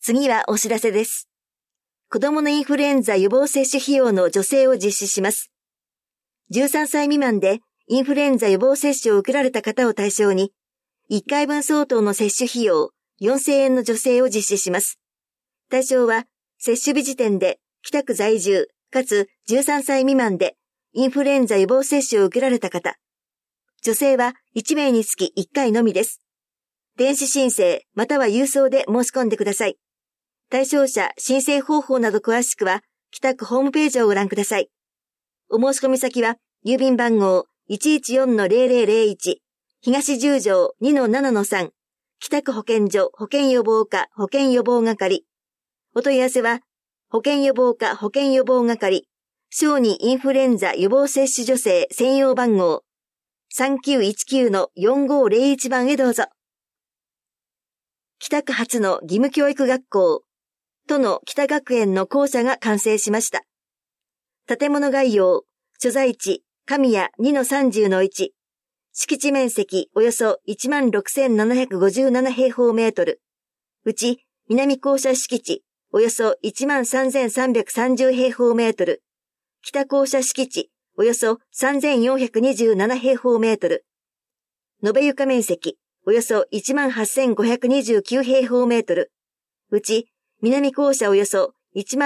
次はお知らせです。子供のインフルエンザ予防接種費用の助成を実施します。13歳未満でインフルエンザ予防接種を受けられた方を対象に、1回分相当の接種費用4000円の助成を実施します。対象は、接種日時点で北区在住、かつ13歳未満でインフルエンザ予防接種を受けられた方。助成は1名につき1回のみです。電子申請または郵送で申し込んでください。対象者、申請方法など詳しくは、北区ホームページをご覧ください。お申し込み先は、郵便番号 114-0001、東十条 2-7-3、北区保健所保健予防課保健予防係。お問い合わせは、保健予防課保健予防係、小児インフルエンザ予防接種助成専用番号 3919-4501 番へどうぞ。北区初の義務教育学校、都の北学園の校舎が完成しました。建物概要、所在地、神谷 2-30-1、敷地面積およそ 16,757 平方メートル、うち南校舎敷地およそ 13,330 平方メートル、北校舎敷地およそ 3,427 平方メートル、延べ床面積およそ 18,529 平方メートル、うち南校舎およそ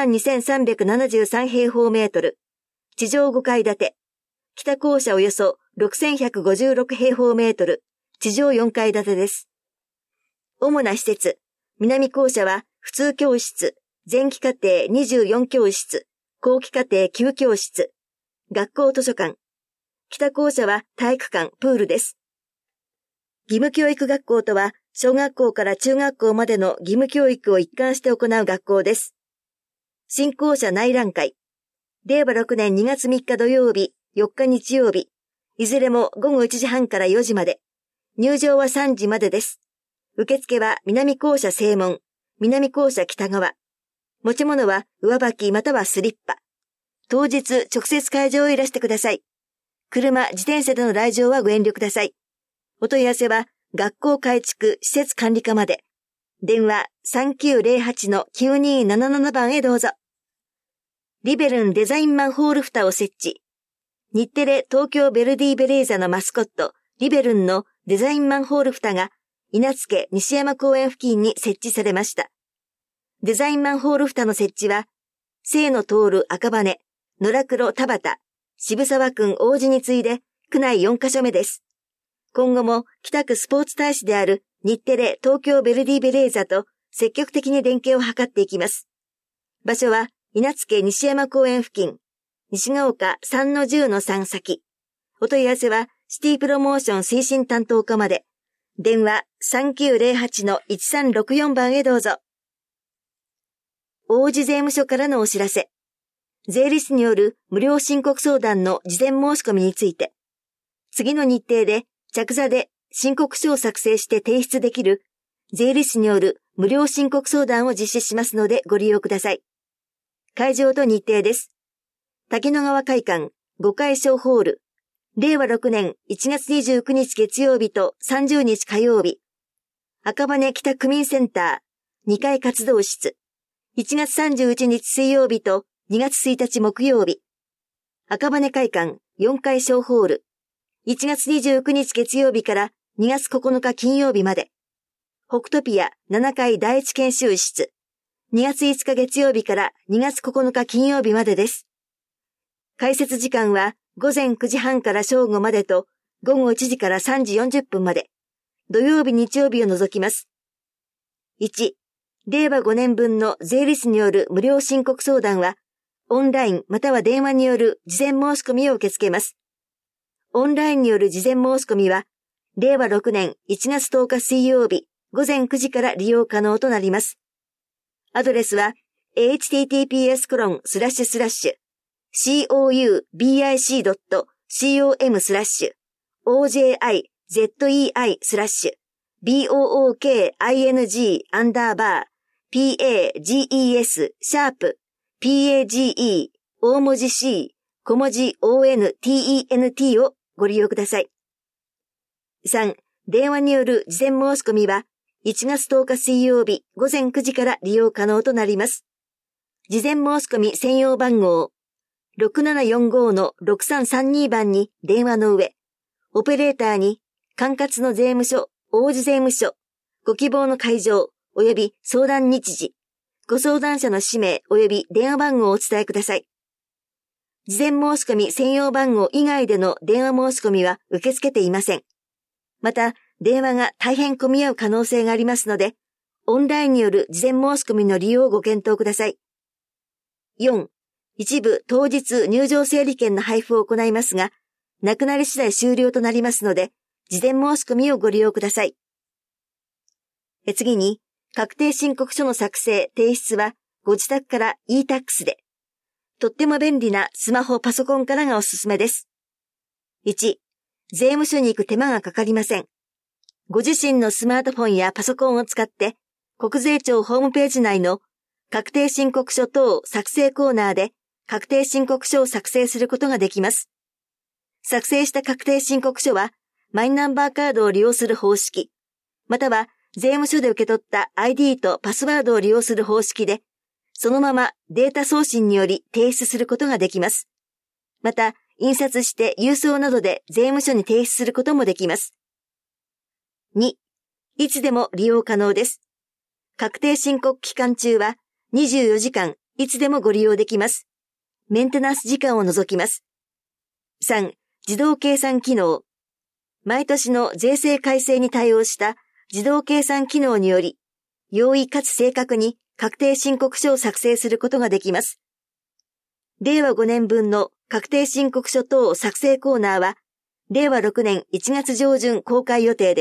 12,373 平方メートル、地上5階建て、北校舎およそ 6,156 平方メートル、地上4階建てです。主な施設、南校舎は普通教室、前期課程24教室、後期課程9教室、学校図書館、北校舎は体育館、プールです。義務教育学校とは、小学校から中学校までの義務教育を一貫して行う学校です。新校舎内覧会。令和6年2月3日土曜日、4日日曜日。いずれも午後1時半から4時まで。入場は3時までです。受付は南校舎正門、南校舎北側。持ち物は上履きまたはスリッパ。当日直接会場へいらしてください。車、自転車での来場はご遠慮ください。お問い合わせは、学校改築施設管理課まで。電話 3908-9277 番へどうぞ。リベルンデザインマンホール蓋を設置。日テレ東京ベルディベレーザのマスコット、リベルンのデザインマンホール蓋が、稲付西山公園付近に設置されました。デザインマンホール蓋の設置は、清野徹赤羽、野良黒田端、渋沢区王子に次いで、区内4カ所目です。今後も北区スポーツ大使である日テレ東京ベルディベレーザと積極的に連携を図っていきます。場所は稲付西山公園付近、西ヶ丘 3-10-3 先。お問い合わせはシティプロモーション推進担当課まで。電話 3908-1364 番へどうぞ。王子税務署からのお知らせ。税理士による無料申告相談の事前申し込みについて、次の日程で着座で申告書を作成して提出できる税理士による無料申告相談を実施しますのでご利用ください。会場と日程です。滝野川会館5階小ホール、令和6年1月29日月曜日と30日火曜日、赤羽北区民センター2階活動室、1月31日水曜日と2月1日木曜日、赤羽会館4階小ホール、1月29日月曜日から2月9日金曜日まで、北トピア7階第一研修室、2月5日月曜日から2月9日金曜日までです。開設時間は午前9時半から正午までと、午後1時から3時40分まで、土曜日日曜日を除きます。1、令和5年分の税理士による無料申告相談は、オンラインまたは電話による事前申し込みを受け付けます。オンラインによる事前申し込みは、令和6年1月10日水曜日午前9時から利用可能となります。アドレスは、https://ojibic.coim/book/pages#page 大文字 C 小文字 ONTENT をご利用ください。3. 電話による事前申し込みは、 1月10日水曜日午前9時から利用可能となります。事前申し込み専用番号 6745-6332 番に電話の上、オペレーターに管轄の税務署、王子税務署、ご希望の会場及び相談日時、ご相談者の氏名及び電話番号をお伝えください。事前申し込み専用番号以外での電話申し込みは受け付けていません。また、電話が大変混み合う可能性がありますので、オンラインによる事前申し込みの利用をご検討ください。4. 一部当日入場整理券の配布を行いますが、なくなり次第終了となりますので、事前申し込みをご利用ください。次に、確定申告書の作成・提出はご自宅から e-tax で、とっても便利なスマホ・パソコンからがおすすめです。1. 税務署に行く手間がかかりません。ご自身のスマートフォンやパソコンを使って、国税庁ホームページ内の確定申告書等作成コーナーで確定申告書を作成することができます。作成した確定申告書は、マイナンバーカードを利用する方式、または税務署で受け取った ID とパスワードを利用する方式で、そのままデータ送信により提出することができます。また、印刷して郵送などで税務署に提出することもできます。2. いつでも利用可能です。確定申告期間中は24時間いつでもご利用できます。メンテナンス時間を除きます。3. 自動計算機能。毎年の税制改正に対応した自動計算機能により、容易かつ正確に確定申告書を作成することができます。令和5年分の確定申告書等作成コーナーは、令和6年1月上旬公開予定です。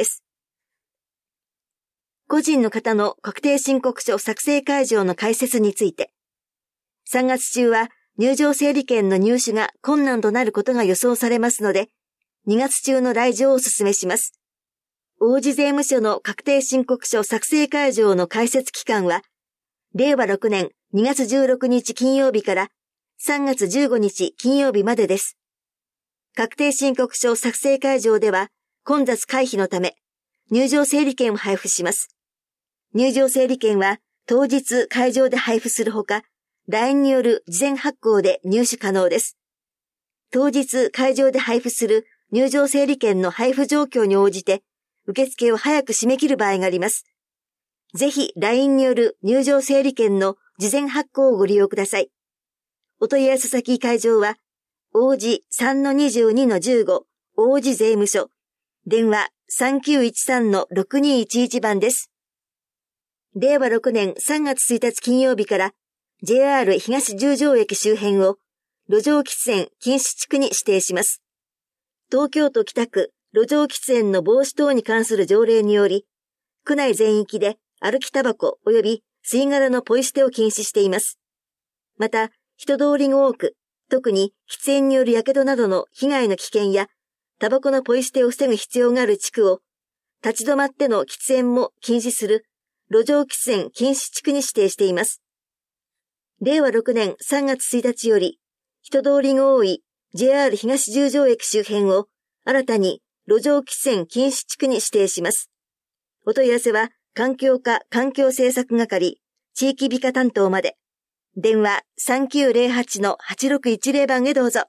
個人の方の確定申告書作成会場の開設について、3月中は入場整理券の入手が困難となることが予想されますので、2月中の来場をお勧めします。王子税務署の確定申告書作成会場の開設期間は、令和6年2月16日金曜日から3月15日金曜日までです。確定申告書作成会場では、混雑回避のため、入場整理券を配布します。入場整理券は当日会場で配布するほか、LINE による事前発行で入手可能です。当日会場で配布する入場整理券の配布状況に応じて、受付を早く締め切る場合があります。ぜひ LINE による入場整理券の事前発行をご利用ください。お問い合わせ先会場は、王子 3-22-15 王子税務署、電話 3913-6211 番です。令和6年3月1日金曜日から JR 東十条駅周辺を路上喫煙禁止地区に指定します。東京都北区路上喫煙の防止等に関する条例により、区内全域で歩きタバコ及び吸い殻のポイ捨てを禁止しています。また、人通りが多く、特に喫煙による火傷などの被害の危険や、タバコのポイ捨てを防ぐ必要がある地区を、立ち止まっての喫煙も禁止する路上喫煙禁止地区に指定しています。令和6年3月1日より、人通りが多い JR 東十条駅周辺を新たに路上喫煙禁止地区に指定します。お問い合わせは環境課環境政策係地域美化担当まで。電話 3908-8610 番へどうぞ。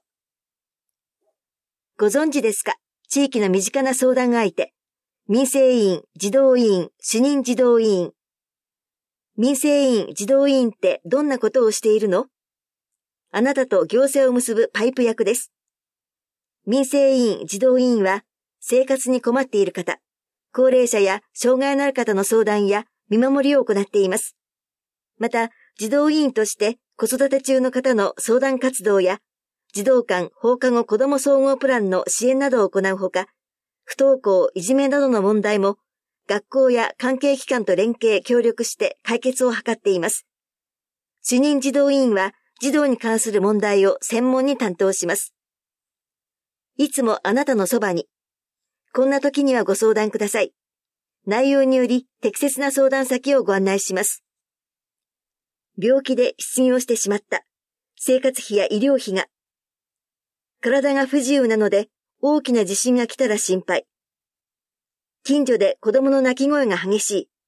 ご存知ですか？地域の身近な相談相手。民生委員、児童委員、主任児童委員。民生委員、児童委員ってどんなことをしているの？あなたと行政を結ぶパイプ役です。民生委員、児童委員は、生活に困っている方、高齢者や障害のある方の相談や見守りを行っています。また、児童委員として子育て中の方の相談活動や、児童館放課後子ども総合プランの支援などを行うほか、不登校、いじめなどの問題も、学校や関係機関と連携、協力して解決を図っています。主任児童委員は、児童に関する問題を専門に担当します。いつもあなたのそばに。こんな時にはご相談ください。内容により適切な相談先をご案内します。病気で失業してしまった。生活費や医療費が。体が不自由なので大きな地震が来たら心配。近所で子供の泣き声が激しい。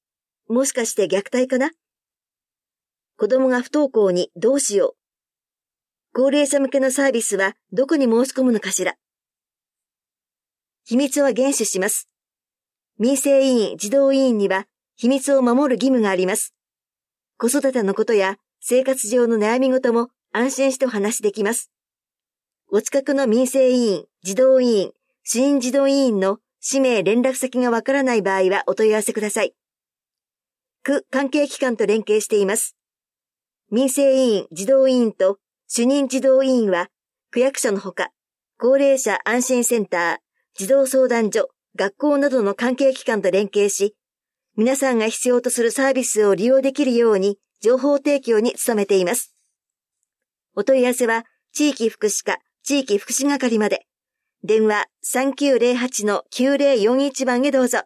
もしかして虐待かな？子供が不登校にどうしよう。高齢者向けのサービスはどこに申し込むのかしら。秘密は厳守します。民生委員、児童委員には秘密を守る義務があります。子育てのことや生活上の悩み事も安心してお話しできます。お近くの民生委員、児童委員、主任児童委員の氏名連絡先がわからない場合はお問い合わせください。区関係機関と連携しています。民生委員、児童委員と主任児童委員は区役所のほか、高齢者安心センター、児童相談所、学校などの関係機関と連携し、皆さんが必要とするサービスを利用できるように情報提供に努めています。お問い合わせは地域福祉課、地域福祉係まで。電話 3908-9041 番へどうぞ。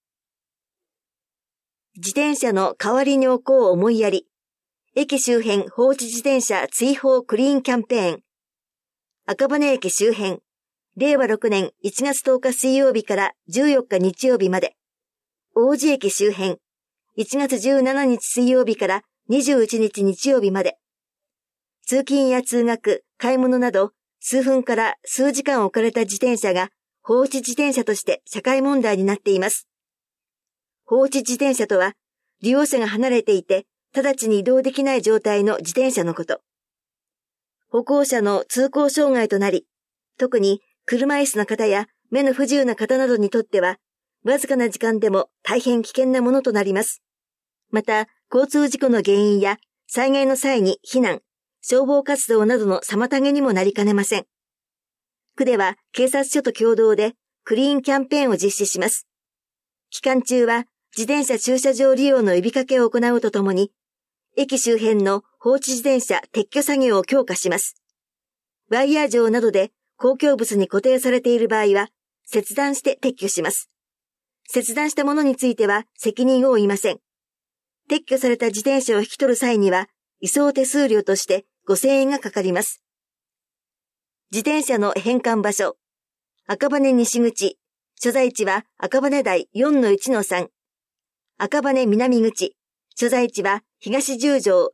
自転車の代わりに置こう思いやり。駅周辺放置自転車追放クリーンキャンペーン。赤羽駅周辺。令和6年1月10日水曜日から14日日曜日まで。王子駅周辺。1月17日水曜日から21日日曜日まで。通勤や通学、買い物など、数分から数時間置かれた自転車が放置自転車として社会問題になっています。放置自転車とは、利用者が離れていて、直ちに移動できない状態の自転車のこと。歩行者の通行障害となり、特に車椅子の方や目の不自由な方などにとっては、わずかな時間でも大変危険なものとなります。また、交通事故の原因や災害の際に避難、消防活動などの妨げにもなりかねません。区では警察署と共同でクリーンキャンペーンを実施します。期間中は自転車駐車場利用の呼びかけを行うとともに、駅周辺の放置自転車撤去作業を強化します。ワイヤー状などで公共物に固定されている場合は、切断して撤去します。切断したものについては責任を負いません。撤去された自転車を引き取る際には、移送手数料として5000円がかかります。自転車の返還場所。赤羽西口。所在地は赤羽台 4-1-3。赤羽南口。所在地は東十条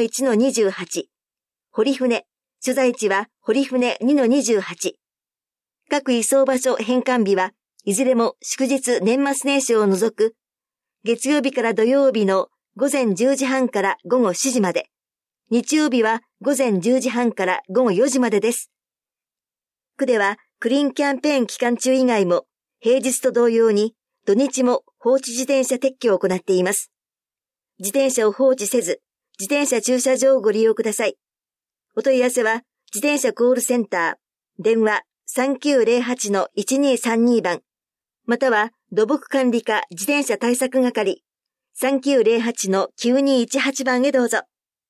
6-1-28。堀船。所在地は堀船 2-28。各移送場所返還日はいずれも祝日年末年始を除く月曜日から土曜日の午前10時半から午後7時まで。日曜日は午前10時半から午後4時までです。区ではクリーンキャンペーン期間中以外も平日と同様に土日も放置自転車撤去を行っています。自転車を放置せず、自転車駐車場をご利用ください。お問い合わせは自転車コールセンター、電話 3908-1232 番、または土木管理課自転車対策係 3908-9218 番へどうぞ。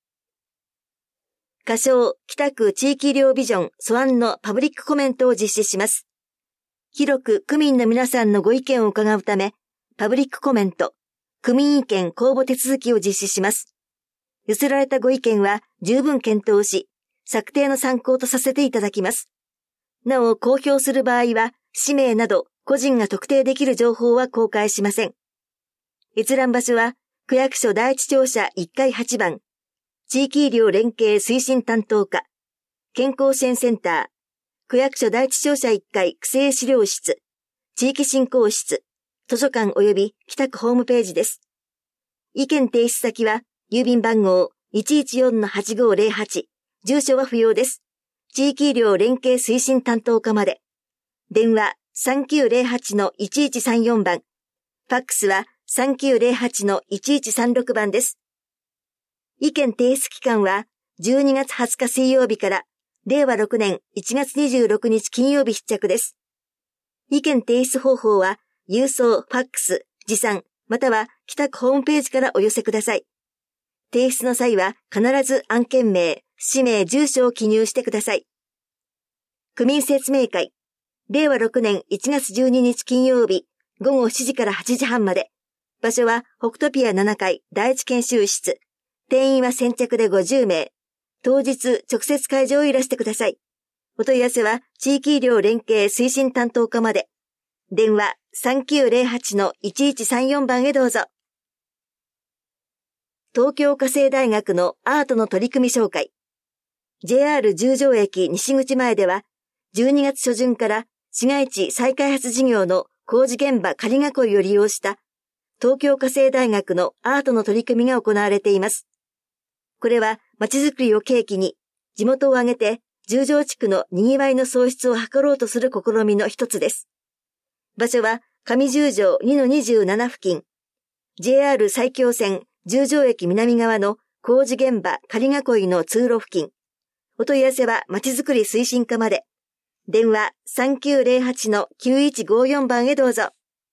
仮称北区地域医療ビジョン素案のパブリックコメントを実施します。広く区民の皆さんのご意見を伺うため、パブリックコメント、区民意見公募手続きを実施します。寄せられたご意見は十分検討し、策定の参考とさせていただきます。なお、公表する場合は、氏名など個人が特定できる情報は公開しません。閲覧場所は、区役所第一庁舎1階8番、地域医療連携推進担当課、健康支援センター、区役所第一庁舎1階区政資料室、地域振興室、図書館及び北区ホームページです。意見提出先は、郵便番号 114-8508、住所は不要です。地域医療連携推進担当課まで。電話 3908-1134 番。ファックスは 3908-1136 番です。意見提出期間は12月20日水曜日から令和6年1月26日金曜日必着です。意見提出方法は郵送、ファックス、持参、または北区ホームページからお寄せください。提出の際は必ず案件名、氏名、住所を記入してください。区民説明会。令和6年1月12日金曜日午後7時から8時半まで。場所は北トピア7階第一研修室。定員は先着で50名。当日直接会場をいらしてください。お問い合わせは地域医療連携推進担当課まで。電話 3908-1134 番へどうぞ。 東京家政大学のアートの取り組み紹介。JR 十条駅西口前では、12月初旬から市街地再開発事業の工事現場仮囲いを利用した東京家政大学のアートの取り組みが行われています。これは街づくりを契機に地元を挙げて十条地区の賑わいの創出を図ろうとする試みの一つです。場所は上十条 2-27 付近、JR 埼京線十条駅南側の工事現場仮囲いの通路付近。お問い合わせはまちづくり推進課まで。電話 3908-9154 番へどうぞ。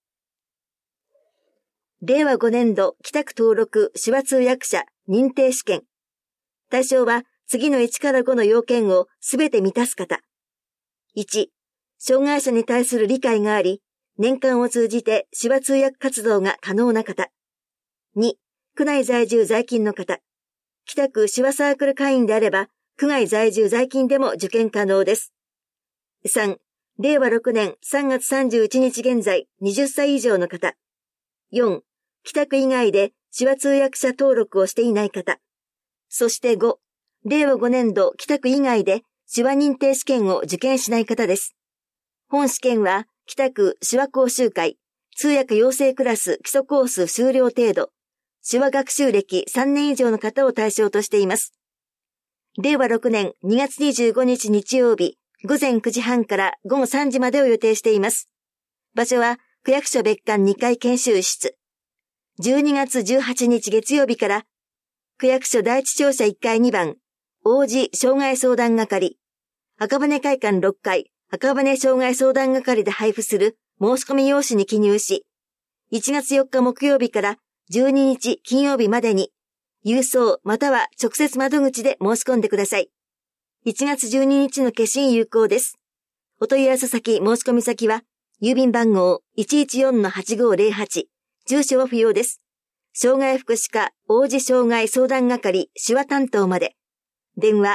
令和5年度北区登録手話通訳者認定試験。対象は次の1から5の要件をすべて満たす方。1、障害者に対する理解があり、年間を通じて手話通訳活動が可能な方。2、区内在住在勤の方。北区手話サークル会員であれば、区外在住在勤でも受験可能です。3、令和6年3月31日現在20歳以上の方。4、北区以外で手話通訳者登録をしていない方。そして5、令和5年度北区以外で手話認定試験を受験しない方です。本試験は北区手話講習会、通訳養成クラス基礎コース修了程度、手話学習歴3年以上の方を対象としています。令和6年2月25日日曜日午前9時半から午後3時までを予定しています。場所は区役所別館2階研修室。12月18日月曜日から区役所第一庁舎1階2番王子障害相談係、赤羽会館6階赤羽障害相談係で配布する申し込み用紙に記入し、1月4日木曜日から12日金曜日までに郵送または直接窓口で申し込んでください。1月12日の消印有効です。お問い合わせ先申し込み先は郵便番号 114-8508、住所は不要です。障害福祉課王子障害相談係手話担当まで。電話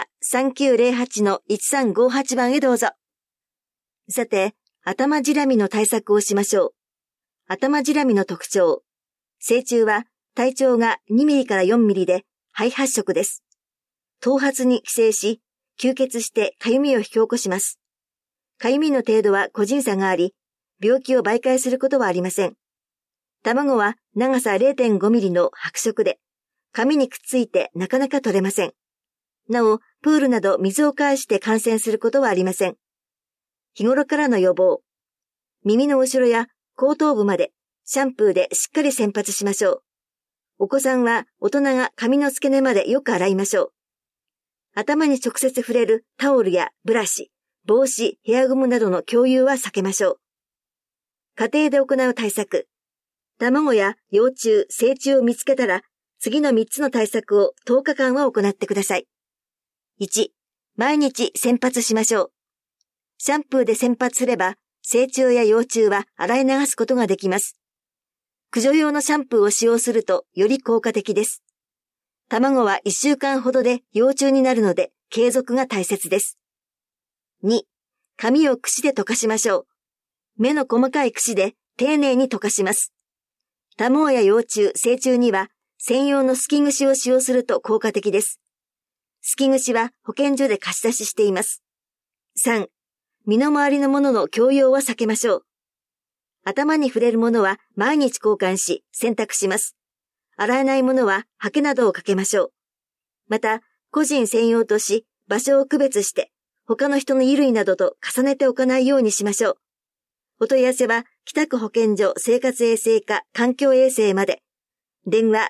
3908-1358 番へどうぞ。さて、頭じらみの対策をしましょう。頭じらみの特徴。成虫は体長が2ミリから4ミリで肺発色です。頭髪に寄生し、吸血して痒みを引き起こします。痒みの程度は個人差があり、病気を媒介することはありません。卵は長さ 0.5 ミリの白色で、髪にくっついてなかなか取れません。なお、プールなど水を介して感染することはありません。日頃からの予防。耳の後ろや後頭部までシャンプーでしっかり洗髪しましょう。お子さんは大人が髪の付け根までよく洗いましょう。頭に直接触れるタオルやブラシ、帽子、ヘアゴムなどの共有は避けましょう。家庭で行う対策。卵や幼虫、成虫を見つけたら、次の3つの対策を10日間は行ってください。1、毎日洗髪しましょう。シャンプーで洗髪すれば、成虫や幼虫は洗い流すことができます。駆除用のシャンプーを使用するとより効果的です。卵は1週間ほどで幼虫になるので継続が大切です。2、髪を櫛で溶かしましょう。目の細かい櫛で丁寧に溶かします。卵や幼虫、成虫には専用のすき櫛を使用すると効果的です。すき櫛は保健所で貸し出ししています。3、身の回りのものの共用は避けましょう。頭に触れるものは毎日交換し洗濯します。洗えないものはハケなどをかけましょう。また、個人専用とし場所を区別して他の人の衣類などと重ねておかないようにしましょう。お問い合わせは北区保健所生活衛生課環境衛生まで。電話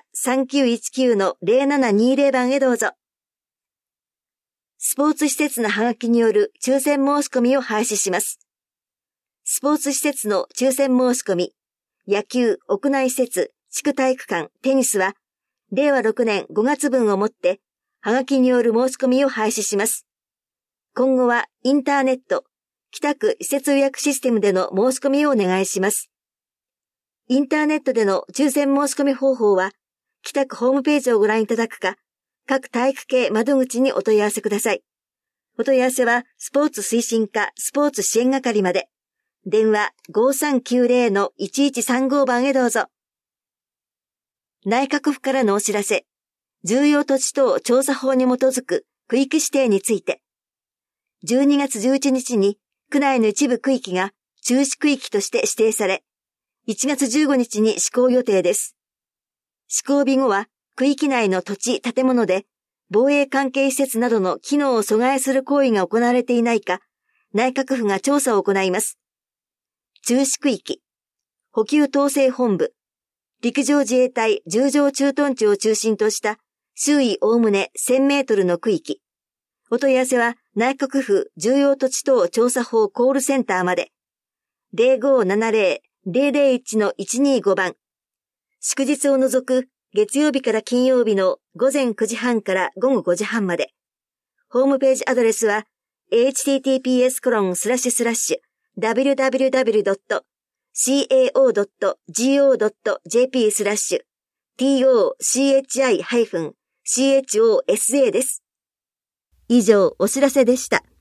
3919-0720 番へどうぞ。スポーツ施設のハガキによる抽選申し込みを廃止します。スポーツ施設の抽選申し込み、野球、屋内施設、地区体育館、テニスは、令和6年5月分をもって、ハガキによる申し込みを廃止します。今後はインターネット、北区施設予約システムでの申し込みをお願いします。インターネットでの抽選申し込み方法は、北区ホームページをご覧いただくか、各体育系窓口にお問い合わせください。お問い合わせは、スポーツ推進課スポーツ支援係まで。電話 5390-1135 番へどうぞ。内閣府からのお知らせ。 重要土地等調査法に基づく区域指定について、12月11日に区内の一部区域が注視区域として指定され、1月15日に施行予定です。施行日後は区域内の土地、建物で防衛関係施設などの機能を阻害する行為が行われていないか、内閣府が調査を行います。注視区域、補給統制本部、陸上自衛隊十条駐屯地を中心とした周囲おおむね1000メートルの区域。お問い合わせは内閣府重要土地等調査法コールセンターまで。0570-001-125 番。祝日を除く月曜日から金曜日の午前9時半から午後5時半まで。ホームページアドレスは https://www.cao.go.jp/tochi-chosa です。以上、お知らせでした。